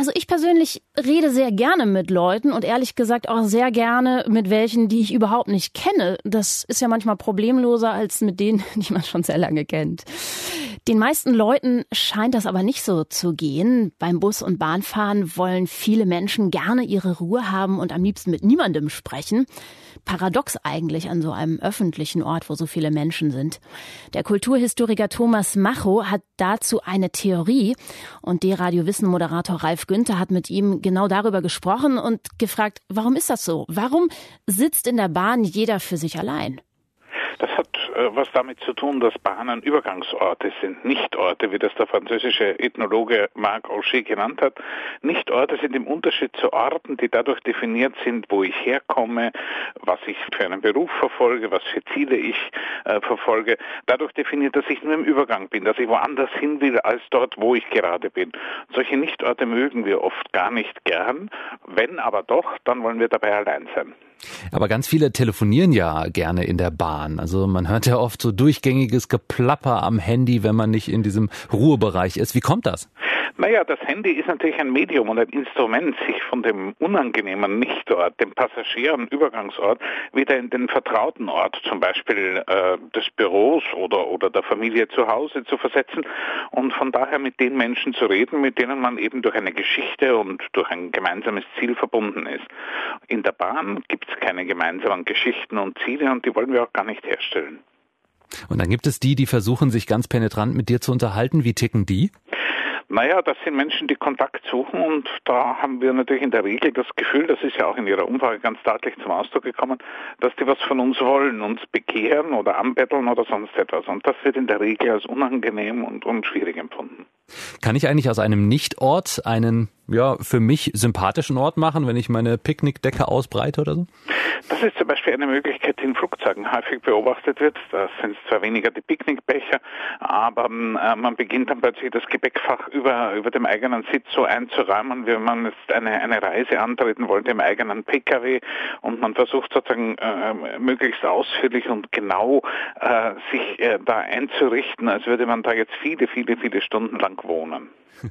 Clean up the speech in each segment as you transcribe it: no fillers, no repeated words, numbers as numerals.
Also ich persönlich rede sehr gerne mit Leuten und ehrlich gesagt auch sehr gerne mit welchen, die ich überhaupt nicht kenne. Das ist ja manchmal problemloser als mit denen, die man schon sehr lange kennt. Den meisten Leuten scheint das aber nicht so zu gehen. Beim Bus- und Bahnfahren wollen viele Menschen gerne ihre Ruhe haben und am liebsten mit niemandem sprechen. Paradox eigentlich an so einem öffentlichen Ort, wo so viele Menschen sind. Der Kulturhistoriker Thomas Macho hat dazu eine Theorie und der Radio-Wissen-Moderator Ralf Günther hat mit ihm genau darüber gesprochen und gefragt, warum ist das so? Warum sitzt in der Bahn jeder für sich allein? Das hat was damit zu tun, dass Bahnen Übergangsorte sind, Nichtorte, wie das der französische Ethnologe Marc Auger genannt hat. Nichtorte sind im Unterschied zu Orten, die dadurch definiert sind, wo ich herkomme, was ich für einen Beruf verfolge, was für Ziele ich verfolge. Dadurch definiert, dass ich nur im Übergang bin, dass ich woanders hin will, als dort, wo ich gerade bin. Solche Nichtorte mögen wir oft gar nicht gern. Wenn aber doch, dann wollen wir dabei allein sein. Aber ganz viele telefonieren ja gerne in der Bahn. Also man hört ja oft so durchgängiges Geplapper am Handy, wenn man nicht in diesem Ruhebereich ist. Wie kommt das? Naja, das Handy ist natürlich ein Medium und ein Instrument, sich von dem unangenehmen Nichtort, dem passagieren Übergangsort, wieder in den vertrauten Ort, zum Beispiel des Büros oder der Familie zu Hause zu versetzen und von daher mit den Menschen zu reden, mit denen man eben durch eine Geschichte und durch ein gemeinsames Ziel verbunden ist. In der Bahn gibt es keine gemeinsamen Geschichten und Ziele und die wollen wir auch gar nicht herstellen. Und dann gibt es die versuchen, sich ganz penetrant mit dir zu unterhalten. Wie ticken die? Naja, das sind Menschen, die Kontakt suchen und da haben wir natürlich in der Regel das Gefühl, das ist ja auch in Ihrer Umfrage ganz deutlich zum Ausdruck gekommen, dass die was von uns wollen, uns bekehren oder anbetteln oder sonst etwas. Und das wird in der Regel als unangenehm und schwierig empfunden. Kann ich eigentlich aus einem Nichtort einen, für mich sympathischen Ort machen, wenn ich meine Picknickdecke ausbreite oder so? Das ist zum Beispiel eine Möglichkeit, die in Flugzeugen häufig beobachtet wird. Das sind zwar weniger die Picknickbecher, aber man beginnt dann plötzlich das Gepäckfach über dem eigenen Sitz so einzuräumen, wie man jetzt eine Reise antreten wollte im eigenen Pkw und man versucht sozusagen möglichst ausführlich und genau sich da einzurichten, als würde man da jetzt viele, viele, viele Stunden lang wohnen.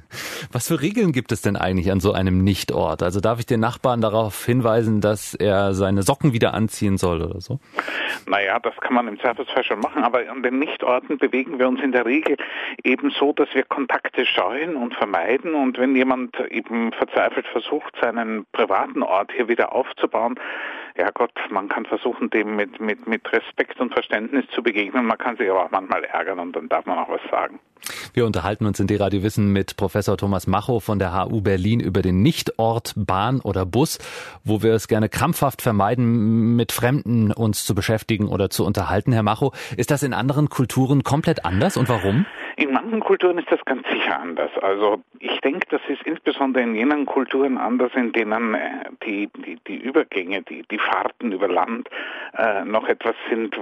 Was für Regeln gibt es denn eigentlich an so einem Nichtort? Also darf ich den Nachbarn darauf hinweisen, dass er seine Socken wieder anziehen soll oder so? Naja, das kann man im Zweifelsfall schon machen, aber an den Nichtorten bewegen wir uns in der Regel eben so, dass wir Kontakte scheuen und vermeiden und wenn jemand eben verzweifelt versucht, seinen privaten Ort hier wieder aufzubauen, ja Gott, man kann versuchen, dem mit Respekt und Verständnis zu begegnen, man kann sich aber auch manchmal ärgern und dann darf man auch was sagen. Wir unterhalten uns in D-Radio Wissen mit Professor Thomas Macho von der HU Berlin über den Nichtort Bahn oder Bus, wo wir es gerne krampfhaft vermeiden, mit Fremden uns zu beschäftigen oder zu unterhalten. Herr Macho, ist das in anderen Kulturen komplett anders und warum? In manchen Kulturen ist das ganz sicher anders. Also ich denke, das ist insbesondere in jenen Kulturen anders, in denen die Übergänge, die Fahrten über Land noch etwas sind,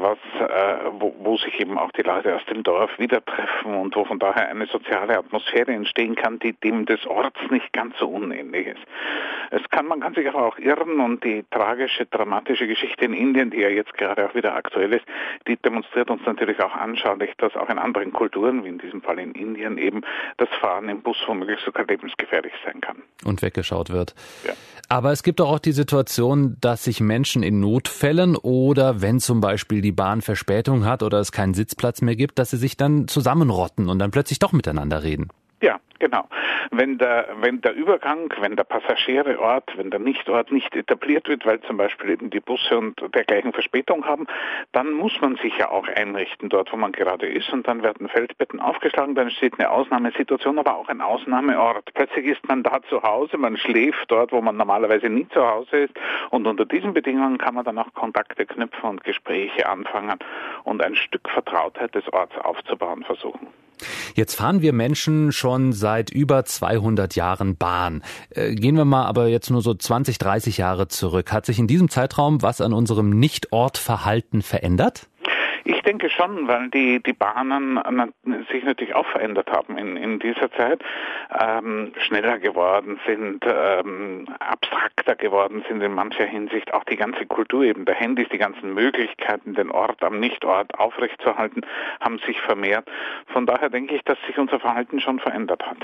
wo sich eben auch die Leute aus dem Dorf wieder treffen und wo von daher eine soziale Atmosphäre entstehen kann, die dem des Orts nicht ganz so unähnlich ist. Man kann sich aber auch irren und die tragische, dramatische Geschichte in Indien, die ja jetzt gerade auch wieder aktuell ist, die demonstriert uns natürlich auch anschaulich, dass auch in anderen Kulturen, wie in diesem Fall in Indien eben, das Fahren im Bus womöglich sogar lebensgefährlich sein kann. Und weggeschaut wird. Ja. Aber es gibt auch die Situation, dass sich Menschen in Notfällen oder wenn zum Beispiel die Bahn Verspätung hat oder es keinen Sitzplatz mehr gibt, dass sie sich dann zusammenrotten und dann plötzlich doch miteinander reden. Ja, genau. Wenn der Übergang, wenn der Passagiereort, wenn der Nichtort nicht etabliert wird, weil zum Beispiel eben die Busse und dergleichen Verspätung haben, dann muss man sich ja auch einrichten dort, wo man gerade ist und dann werden Feldbetten aufgeschlagen, dann steht eine Ausnahmesituation, aber auch ein Ausnahmeort. Plötzlich ist man da zu Hause, man schläft dort, wo man normalerweise nie zu Hause ist und unter diesen Bedingungen kann man dann auch Kontakte knüpfen und Gespräche anfangen und ein Stück Vertrautheit des Orts aufzubauen versuchen. Jetzt fahren wir Menschen schon seit über 200 Jahren Bahn. Gehen wir mal aber jetzt nur so 20, 30 Jahre zurück. Hat sich in diesem Zeitraum was an unserem Nichtortverhalten verändert? Ich denke schon, weil die Bahnen sich natürlich auch verändert haben in dieser Zeit, schneller geworden sind, abstrakter geworden sind in mancher Hinsicht. Auch die ganze Kultur eben der Handys, die ganzen Möglichkeiten, den Ort am Nichtort aufrechtzuerhalten, haben sich vermehrt. Von daher denke ich, dass sich unser Verhalten schon verändert hat.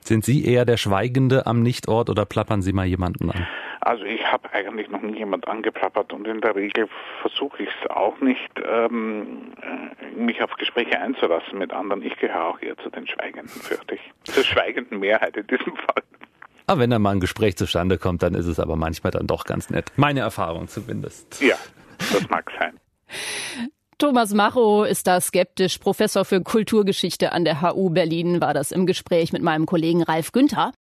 Sind Sie eher der Schweigende am Nichtort oder plappern Sie mal jemanden an? Also ich habe eigentlich noch nie jemand angeplappert und in der Regel versuche ich es auch nicht, mich auf Gespräche einzulassen mit anderen. Ich gehöre auch eher zu den Schweigenden, fürchte ich. Zur schweigenden Mehrheit in diesem Fall. Aber wenn da mal ein Gespräch zustande kommt, dann ist es aber manchmal dann doch ganz nett. Meine Erfahrung zumindest. Ja, das mag sein. Thomas Macho ist da skeptisch. Professor für Kulturgeschichte an der HU Berlin war das im Gespräch mit meinem Kollegen Ralf Günther.